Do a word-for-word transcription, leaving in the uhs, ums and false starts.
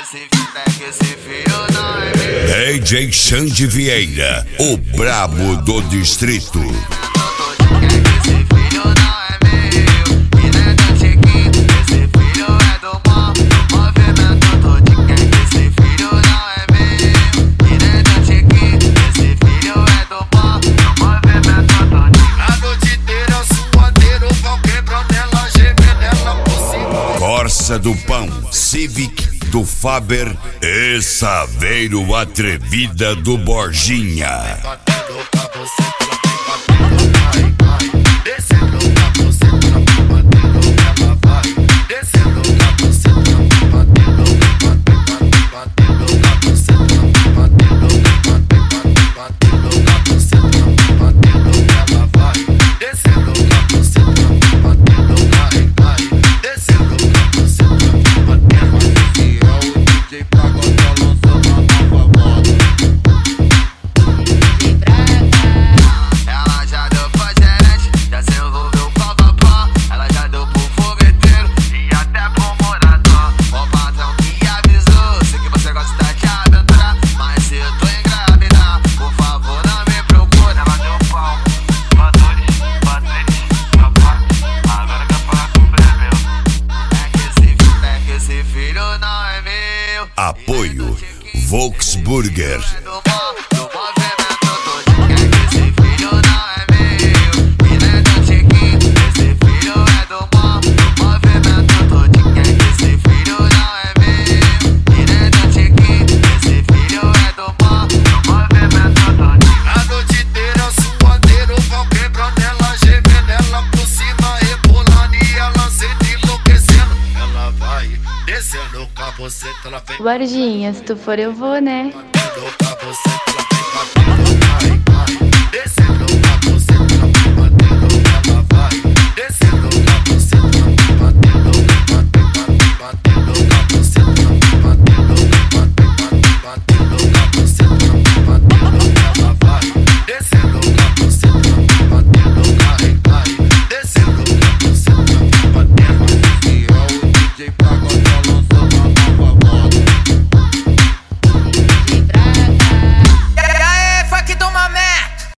D J Xande Vieira, o brabo do distrito. Corsa do Pão, Civic do Faber e Saveiro Atrevida do Borginha. Apoio Volksburger. Borginha, se tu for eu vou, né?